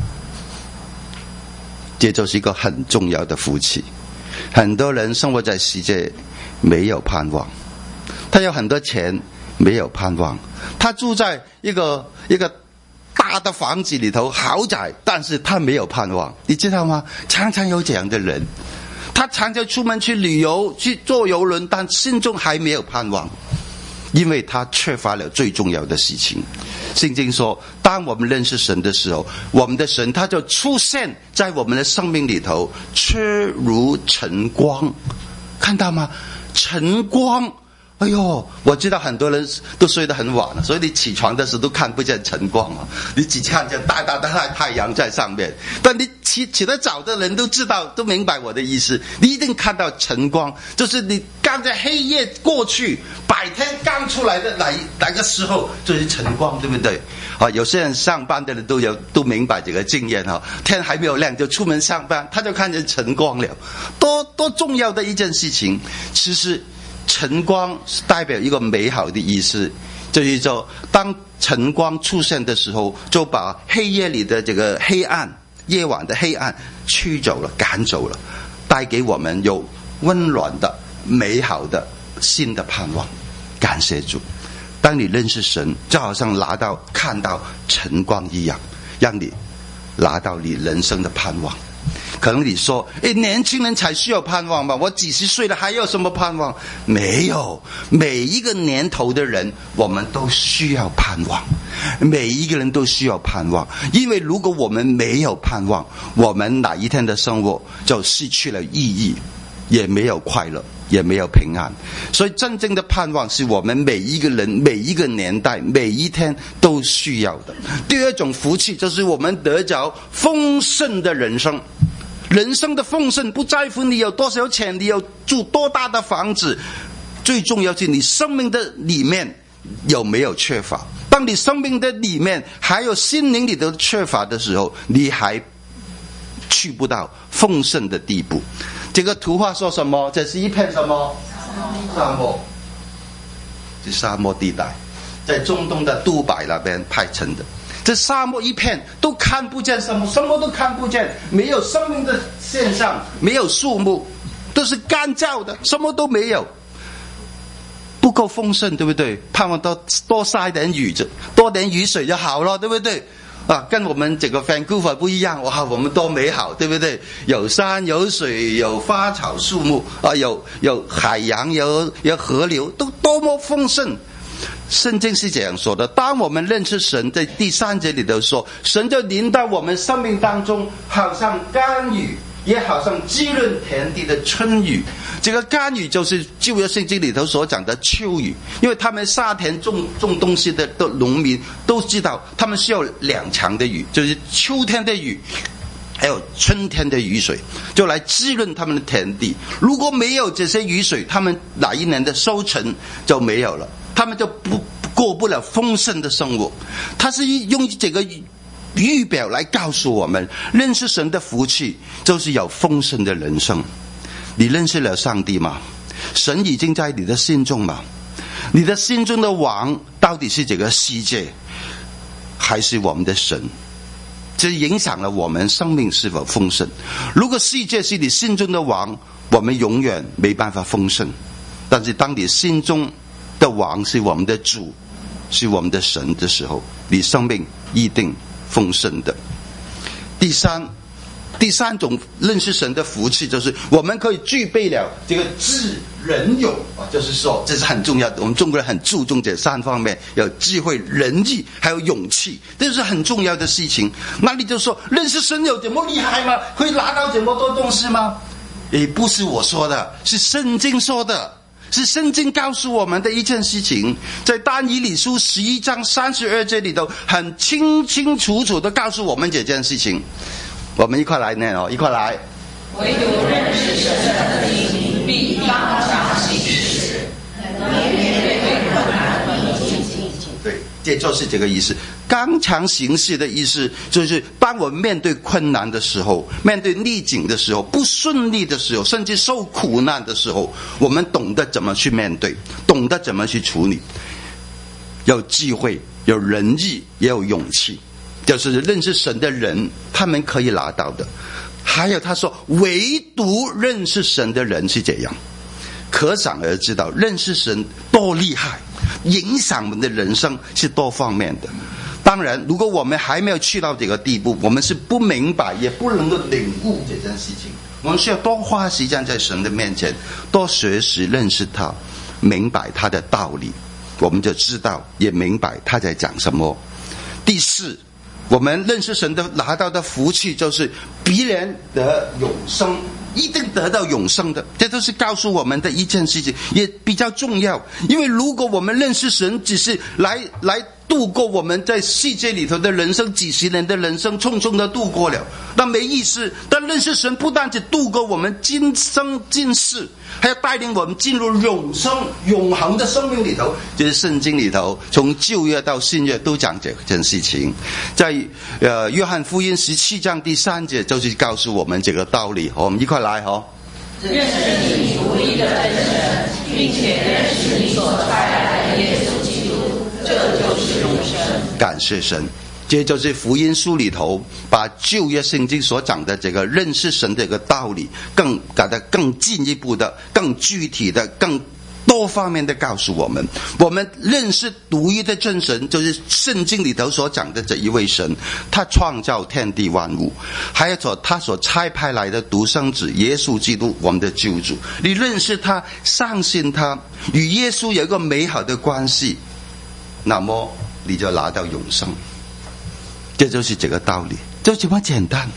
这就是一个很重要的福气。很多人生活在世界没有盼望，他有很多钱没有盼望，他住在一个一个大的房子里头，豪宅，但是他没有盼望。你知道吗？常常有这样的人，他常常出门去旅游，去坐邮轮，但心中还没有盼望，因为他缺乏了最重要的事情。圣经说，当我们认识神的时候，我们的神他就出现在我们的生命里头，却如晨光。看到吗？晨光。哎呦，我知道很多人都睡得很晚了，所以你起床的时候都看不见晨光了，你只看见大大的太阳在上面。但你起起得早的人都知道，都明白我的意思，你一定看到晨光，就是你刚在黑夜过去，白天刚出来的哪一哪个时候就是晨光，对不对？啊，有些人上班的人都有都明白这个经验哈，天还没有亮就出门上班，他就看见晨光了，多多重要的一件事情。其实晨光是代表一个美好的意思，就是说当晨光出现的时候，就把黑夜里的这个黑暗，夜晚的黑暗驱走了，赶走了，带给我们有温暖的美好的新的盼望。感谢主，当你认识神，就好像拿到看到晨光一样，让你拿到你人生的盼望。可能你说，诶，年轻人才需要盼望吧，我几十岁了还有什么盼望？没有，每一个年头的人我们都需要盼望，每一个人都需要盼望。因为如果我们没有盼望，我们哪一天的生活就失去了意义，也没有快乐，也没有平安。所以真正的盼望是我们每一个人每一个年代每一天都需要的。第二种福气就是我们得着丰盛的人生。人生的丰盛不在乎你有多少钱，你有住多大的房子，最重要是你生命的里面有没有缺乏。当你生命的里面还有心灵里的缺乏的时候，你还去不到丰盛的地步。这个图画说什么？这是一片什么？沙漠。是沙漠地带。 在中东的杜拜那边拍成的。这沙漠一片都看不见什么，什么都看不见，没有生命的现象，没有树木，都是干燥的，什么都没有，不够丰盛，对不对？盼望多多下一点雨，多点雨水就好了，对不对？啊，跟我们这个 Vancouver 不一样，哇，我们多美好，对不对？有山有水，有花草树木啊，有有海洋，有有河流，都多么丰盛。圣经是这样说的，当我们认识神，在第三节里头说，神就临到我们生命当中，好像甘雨，也好像滋润田地的春雨。这个甘雨就是旧约圣经里头所讲的秋雨，因为他们沙田种种东西的的农民都知道，他们需要两强的雨，就是秋天的雨还有春天的雨水，就来滋润他们的田地。如果没有这些雨水，他们哪一年的收成就没有了，他们就不过不了丰盛的生活。他是用这个预表来告诉我们，认识神的福气就是有丰盛的人生。你认识了上帝吗？神已经在你的心中吗？你的心中的王到底是这个世界还是我们的神？这影响了我们生命是否丰盛。如果世界是你心中的王，我们永远没办法丰盛。但是当你心中的王是我们的主，是我们的神的时候，你生命一定丰盛的。第三第三种认识神的福气，就是我们可以具备了这个智仁勇啊，就是说这是很重要的。我们中国人很注重这三方面，有智慧、仁义还有勇气，这是很重要的事情。那你就说认识神有这么厉害吗？可以拿到这么多东西吗？也不是我说的，是圣经说的，是圣经告诉我们的一件事情。在但以理书十一章三十二节里头很清清楚楚的告诉我们这件事情。我们一块来念哦，一块来。 唯独认识神的灵，必刚强行事，能面对困难的逆境。 对，这就是这个意思。刚强行事的意思就是当我们面对困难的时候，面对逆境的时候，不顺利的时候，甚至受苦难的时候，我们懂得怎么去面对，懂得怎么去处理，有智慧，有仁义，也有勇气，就是认识神的人他们可以拿到的。还有他说唯独认识神的人是这样，可想而知道认识神多厉害，影响我们的人生是多方面的。当然如果我们还没有去到这个地步，我们是不明白也不能够领悟这件事情。我们需要多花时间在神的面前，多学习认识他，明白他的道理，我们就知道也明白他在讲什么。第四，我们认识神的拿到的福气就是必然得永生，一定得到永生的。这都是告诉我们的一件事情，也比较重要。因为如果我们认识神只是来来度过我们在世界里头的人生，几十年的人生匆匆的度过了，那没意思。但认识神不但只度过我们今生今世，还要带领我们进入永生永恒的生命里头。就是圣经里头从旧约到新约都讲这件事情。在呃约翰福音十七章第三节就是告诉我们这个道理。我们一块来哦。 认识你独一的真神，并且认识你所差来的耶稣基督，这就是永生。 感谢神。这就是福音书里头把旧约圣经所讲的这个认识神的这个道理更搞得更进一步的、更具体的、更多方面的告诉我们。我们认识独一的真神，就是圣经里头所讲的这一位神，他创造天地万物，还有说他所差派来的独生子耶稣基督，我们的救主。你认识他，相信他，与耶稣有一个美好的关系，那么你就拿到永生。这就是这个道理，就这么简单。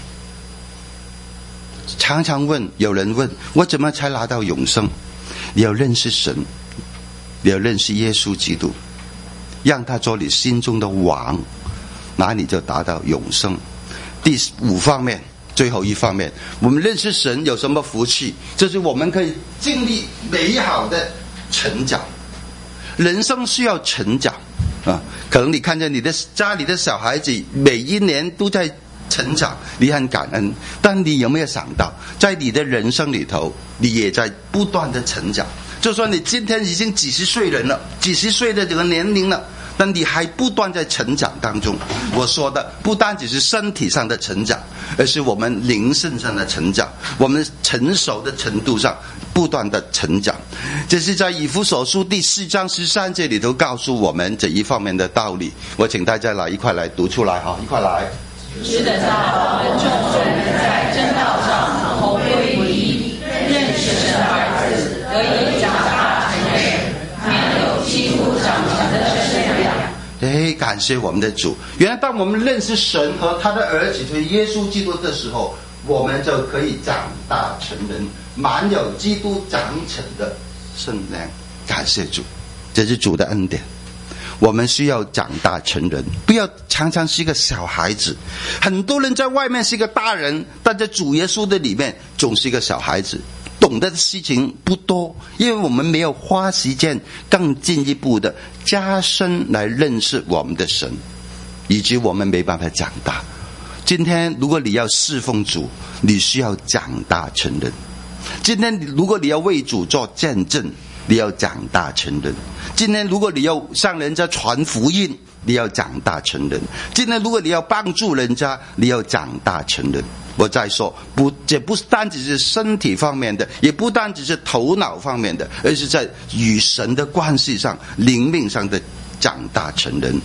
常常问，有人问我怎么才拿到永生？你要认识神，你要认识耶稣基督，让他做你心中的王，那你就达到永生。第五方面，最后一方面，我们认识神有什么福气？就是我们可以经历美好的成长。人生需要成长啊，可能你看见你的家里的小孩子每一年都在成长，你很感恩，但你有没有想到在你的人生里头你也在不断的成长？就说你今天已经几十岁人了，几十岁的这个年龄了， 但你还不断在成长当中。我说的不单只是身体上的成长，而是我们灵性上的成长，我们成熟的程度上不断的成长。这是在以弗所书第四章十三节里头告诉我们这一方面的道理。我请大家来一块来读出来哈，一块来。 是的，道跟众人在真道上同归于一，认识神的儿子，得以长大成人，满有基督长成的身量。 哎，感谢我们的主！原来当我们认识神和他的儿子就是耶稣基督的时候，我们就可以长大成人，满有基督长成的身量。感谢主，这是主的恩典。我们需要长大成人，不要常常是一个小孩子。很多人在外面是一个大人，但在主耶稣的里面总是一个小孩子，懂得的事情不多，因为我们没有花时间更进一步的加深来认识我们的神，以及我们没办法长大。今天如果你要侍奉主，你需要长大成人。今天如果你要为主做见证，你要长大成人。今天如果你要向人家传福音，你要长大成人。今天如果你要帮助人家，你要长大成人。我再说，不，这不单只是身体方面的，也不单只是头脑方面的，而是在与神的关系上、灵命上的长大成人。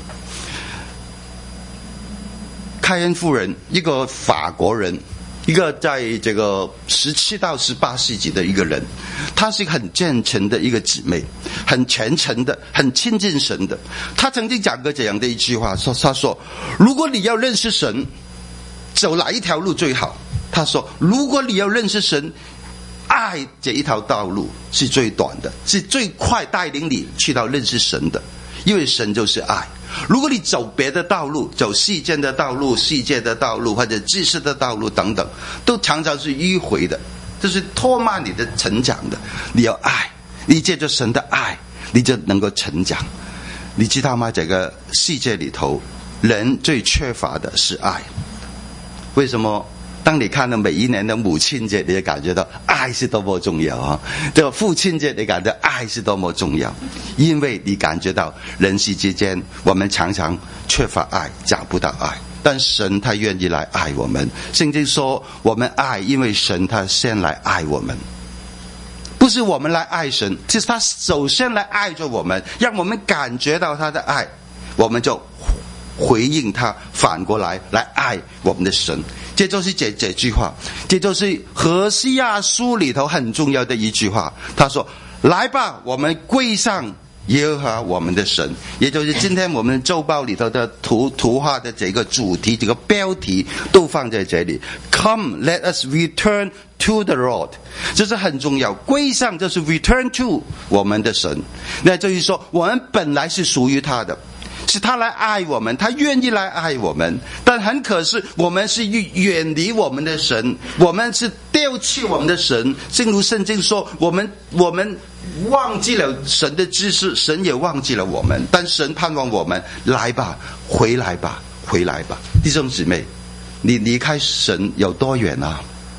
开恩夫人，一个法国人，一个在这个十七到十八世纪的一个人，她是一个很虔诚的一个姊妹，很虔诚的，很亲近神的。她曾经讲过这样的一句话，说：“她说，如果你要认识神，走哪一条路最好？”她说：“如果你要认识神，爱这一条道路是最短的，是最快带领你去到认识神的，因为神就是爱。如果你走别的道路，走世间的道路、世界的道路或者知识的道路等等，都常常是迂回的，这是拖慢你的成长的。你要爱，你借着神的爱，你就能够成长。你知道吗？这个世界里头，人最缺乏的是爱。为什么？当你看到每一年的母亲节，你就感觉到爱是多么重要啊！这个父亲节，你感觉爱是多么重要，因为你感觉到人世之间，我们常常缺乏爱，找不到爱。但神他愿意来爱我们。圣经说，我们爱，因为神他先来爱我们，不是我们来爱神，是他首先来爱着我们，让我们感觉到他的爱，我们就回应他，反过来来爱我们的神。这就是这这句话，这就是何西阿书里头很重要的一句话。他说：“来吧，我们归向耶和华我们的神。”也就是今天我们周报里头的图图画的这个主题、这个标题都放在这里。Come, let us return to the Lord。这是很重要，归向就是 return to 我们的神。那就是说，我们本来是属于他的。是他来爱我们，他愿意来爱我们，但很可惜我们是远离我们的神，我们是丢弃我们的神。正如圣经说，我们我们忘记了神的知识，神也忘记了我们，但神盼望我们来吧，回来吧，回来吧。弟兄姊妹，你离开神有多远啊？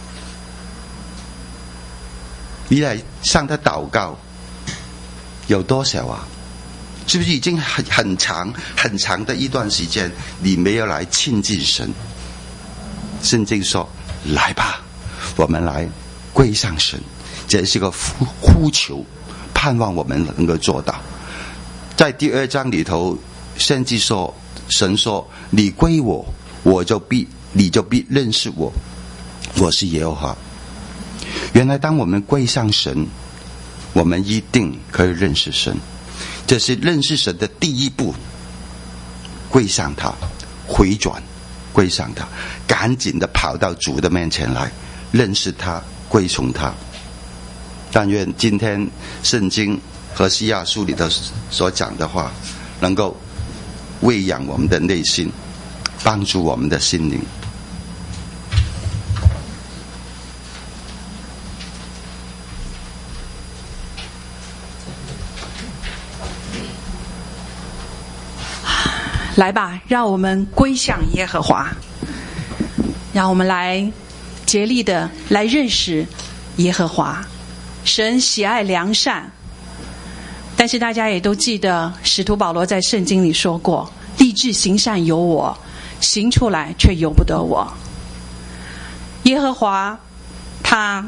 你来向他祷告有多少啊？是不是已经很很长很长的一段时间你没有来亲近神？圣经说，来吧，我们来归向神。这是个呼呼求，盼望我们能够做到。在第二章里头，甚至说，神说，你归我，我就必你就必认识我，我是耶和华。原来当我们归向神，我们一定可以认识神。这是认识神的第一步，归向他，回转，归向他，赶紧的跑到主的面前来，认识他，归从他。但愿今天圣经和西亚书里头所讲的话，能够喂养我们的内心，帮助我们的心灵。 来吧，让我们归向耶和华，让我们来竭力的来认识耶和华。神喜爱良善，但但是大家也都记得，使徒保罗在圣经里说过，立志行善由我，行出来却由不得我。耶和华他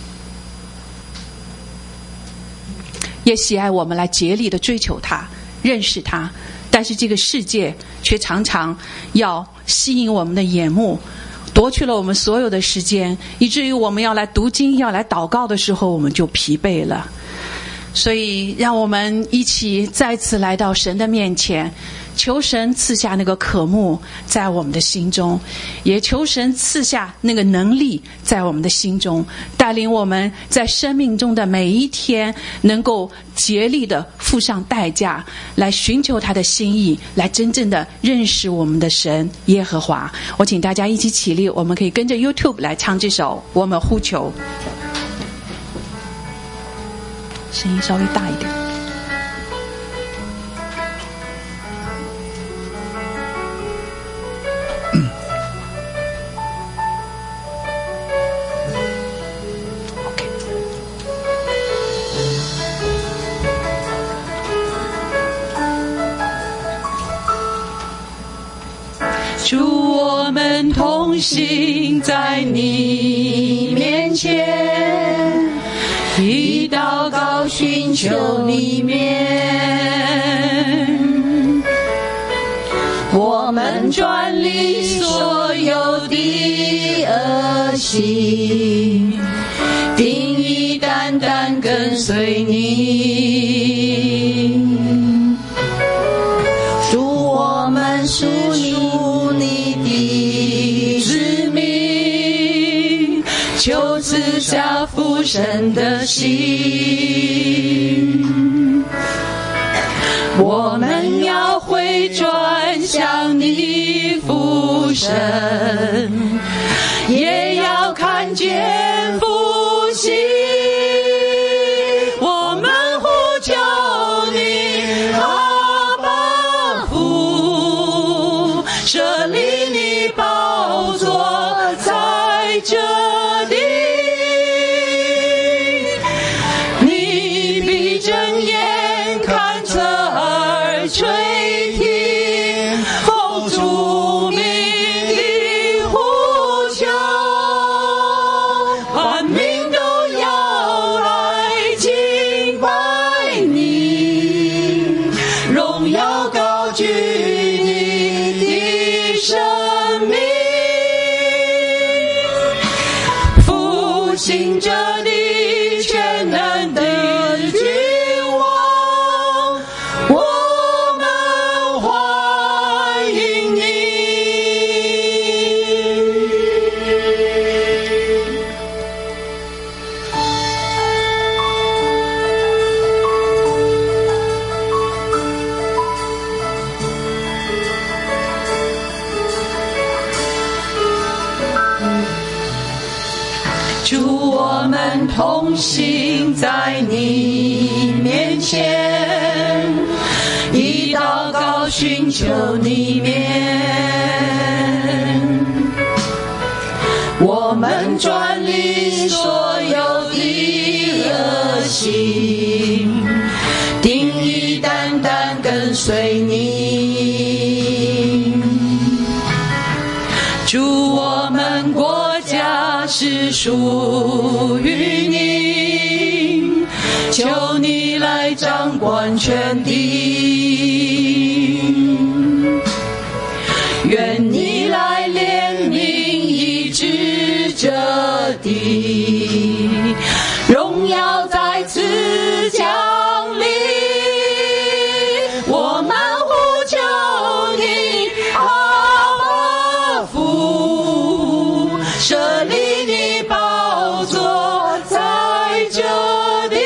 也喜爱我们来竭力的追求他，认识他，但是这个世界却常常要吸引我们的眼目，夺去了我们所有的时间，以至于我们要来读经要来祷告的时候我们就疲惫了。所以让我们一起再次来到神的面前，求神赐下那个渴慕在我们的心中，也求神赐下那个能力在我们的心中，带领我们在生命中的每一天能够竭力的付上代价，来寻求他的心意，来真正的认识我们的神耶和华。我请大家一起起立，我们可以跟着 YouTube 来唱这首《我们呼求》，声音稍微大一点。 主，我们同行在你面前，以祷告寻求你面，我们转离所有的恶行，定义单单跟随你。主，我们属你的子民，求赐下父神的心，我们要回转向你父神，也要看见复兴。我们呼求你，阿爸父，设立你宝座在这里，你闭睁眼看侧耳垂听，奉主名的呼求，万民都要来敬拜你，荣耀高举你的生命，复兴这里全能的君王，我们欢迎你。主，我们同行在你面前，以祷告寻求你面，我们转离所有的恶行，定义单单跟随你。主，我们国家是属于你，求你来掌管全地，愿你来怜悯医治这地，荣耀再次降临。我们呼求你，阿爸父，设立你宝座在这里，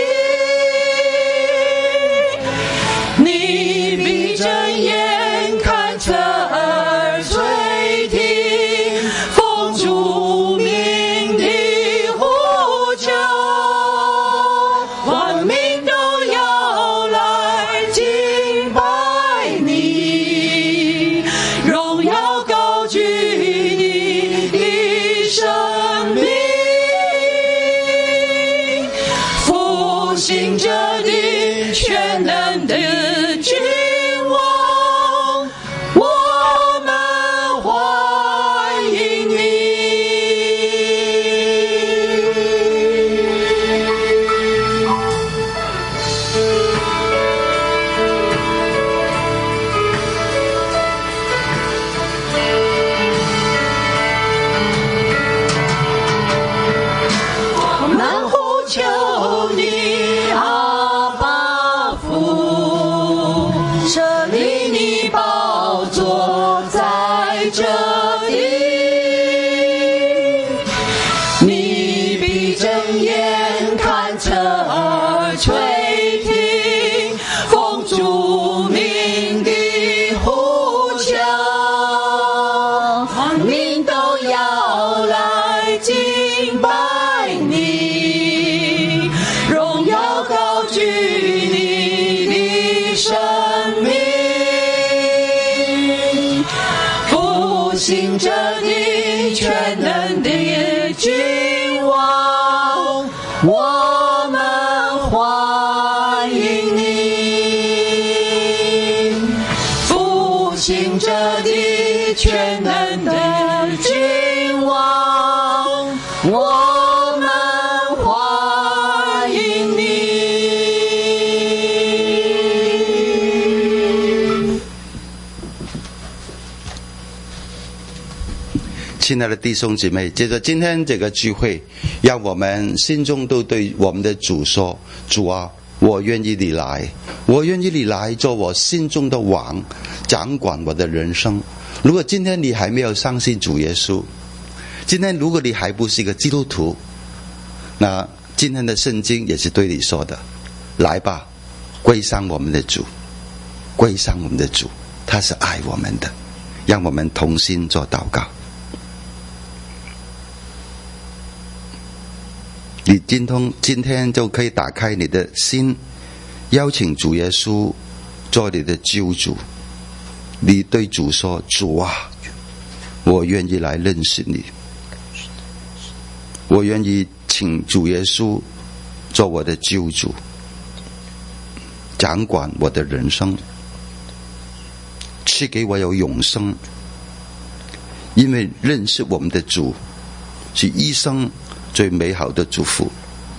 你闭睁眼看侧耳垂听，奉主名的呼生命，复兴着的全能的君王，我们欢迎你。复兴着的全能的君王，我们欢迎你。 亲爱的弟兄姊妹，接着今天这个聚会，让我们心中都对我们的主说：主啊，我愿意你来，我愿意你来做我心中的王，掌管我的人生。如果今天你还没有相信主耶稣，今天如果你还不是一个基督徒，那今天的圣经也是对你说的，来吧，归向我们的主，归向我们的主，他是爱我们的。让我们同心做祷告。你今天今天就可以打开你的心，邀请主耶稣做你的救主。你对主说：主啊，我愿意来认识你，我愿意请主耶稣做我的救主，掌管我的人生，赐给我有永生。因为认识我们的主是一生最美好的祝福。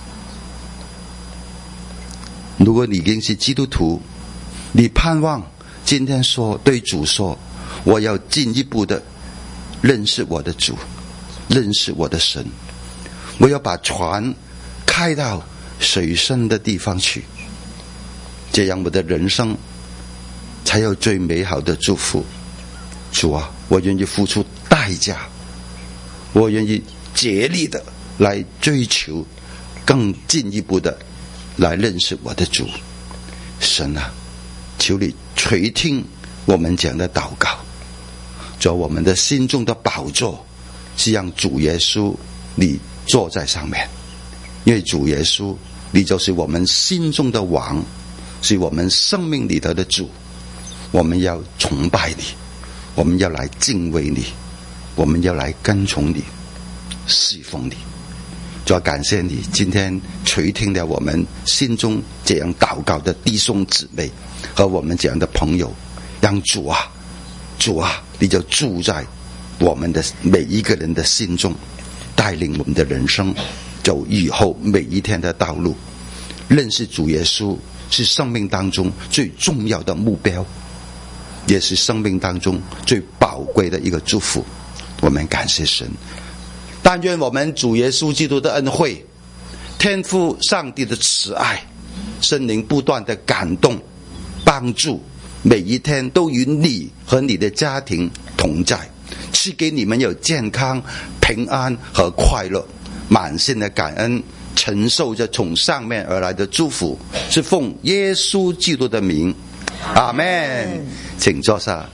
如果你已经是基督徒，你盼望今天说对主说：我要进一步的认识我的主，认识我的神，我要把船开到水深的地方去，这样我的人生才有最美好的祝福。主啊，我愿意付出代价，我愿意竭力的来追求更进一步的来认识我的主。神啊，求你垂听我们讲的祷告，做我们的心中的宝座是让主耶稣你坐在上面。因为主耶稣你就是我们心中的王，是我们生命里头的主。我们要崇拜你，我们要来敬畏你，我们要来跟从你，侍奉你。主要感谢你今天垂听了我们心中这样祷告的弟兄姊妹和我们这样的朋友，让主啊主啊你就住在我们的每一个人的心中，带领我们的人生走以后每一天的道路。认识主耶稣是生命当中最重要的目标，也是生命当中最宝贵的一个祝福。我们感谢神。但愿我们主耶稣基督的恩惠，天父上帝的慈爱，圣灵不断的感动帮助，每一天都与你和你的家庭同在，赐给你们有健康平安和快乐，满心的感恩，承受着从上面而来的祝福，是奉耶稣基督的名，阿们。请坐下。